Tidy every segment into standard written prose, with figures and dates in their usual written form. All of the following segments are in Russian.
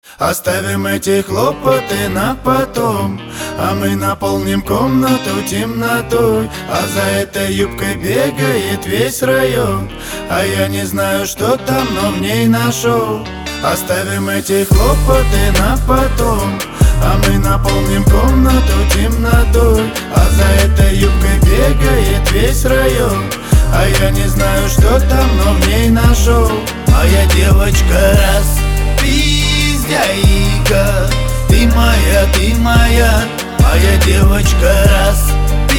Оставим эти хлопоты на потом, а мы наполним комнату темнотой. А за этой юбкой бегает весь район, а я не знаю, что там, но в ней нашел. Оставим эти хлопоты на потом, а мы наполним комнату темнотой. А за этой юбкой бегает весь район, а я не знаю, что там, но в ней нашел. Моя девочка раз пиздяйка, ты моя, моя девочка раз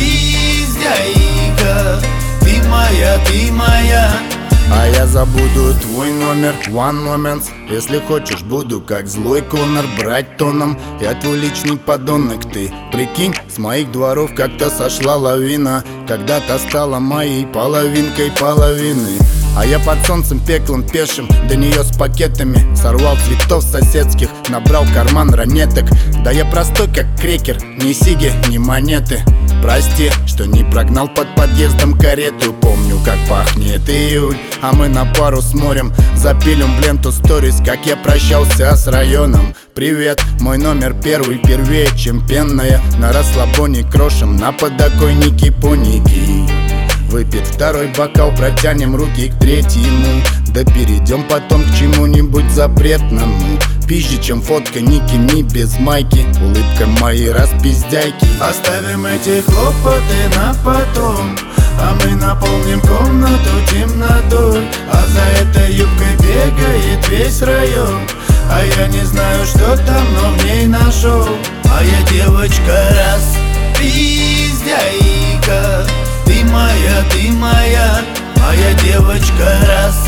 пиздяйка, ты моя. А я забуду твой номер, one moment. Если хочешь, буду как злой Конор, брать тоном. Я твой личный подонок, ты прикинь, с моих дворов как-то сошла лавина. Когда-то стала моей половинкой половины. А я под солнцем пеклом пешим до нее с пакетами. Сорвал цветов соседских, набрал карман ранеток. Да я простой как крекер, ни сиги, ни монеты. Прости, что не прогнал под подъездом карету. Помню, как пахнет июль, а мы на пару с морем запилим в ленту сторис, как я прощался с районом. Привет, мой номер первый, первее, чем пенная. На расслабоне крошим, на подоконнике поники. Выпит второй бокал, протянем руки к третьему. Да перейдем потом к чему-нибудь запретному. Пизже, чем фотка Ники Ми без майки. Улыбка моей распиздяйки. Оставим эти хлопоты на потом, а мы наполним комнату темнотой. А за этой юбкой бегает весь район, а я не знаю, что там, но в ней нашел. Моя девочка раз пиздяйка, ты моя, моя девочка раз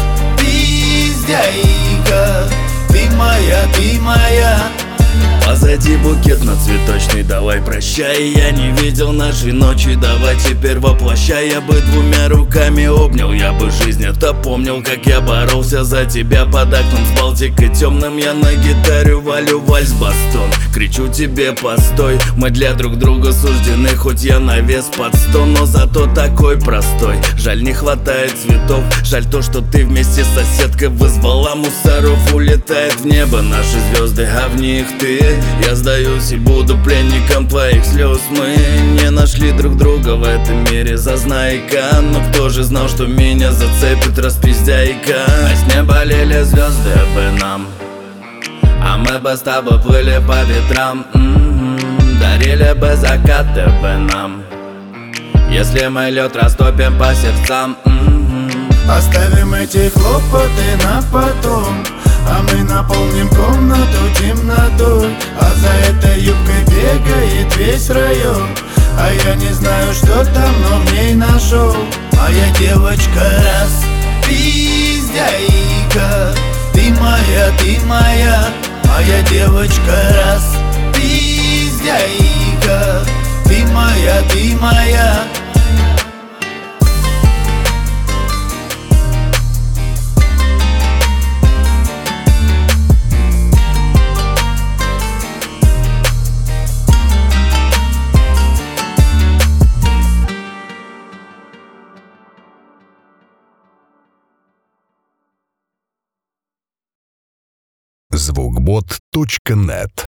пиздяйка, ты моя. Позади букет на цветочный, давай прощай. Я не видел нашей ночи, давай теперь воплощай. Я бы двумя руками обнял, я бы жизнь это помнил. Как я боролся за тебя под окном с Балтикой темным. Я на гитаре валю вальс-бастон, кричу тебе постой. Мы для друг друга суждены, хоть я на вес под 100, но зато такой простой. Жаль, не хватает цветов, жаль то, что ты вместе с соседкой вызвала мусоров. Улетает в небо наши звезды, а в них ты. Я сдаюсь и буду пленником твоих слез. Мы не нашли друг друга в этом мире, зазнайка. Но кто же знал, что меня зацепит распиздяйка? А с неба лили звезды бы нам, а мы бы с тобой плыли по ветрам. Дарили бы закаты бы нам, если мы лед растопим по сердцам. Оставим эти хлопоты на потом, а мы наполним комнату темнотой. А за этой юбкой бегает весь район, а я не знаю, что там, но в ней нашел. Моя девочка раз пиздяйка, ты моя, моя девочка раз пиздяйка, ты моя. Звукбот.нет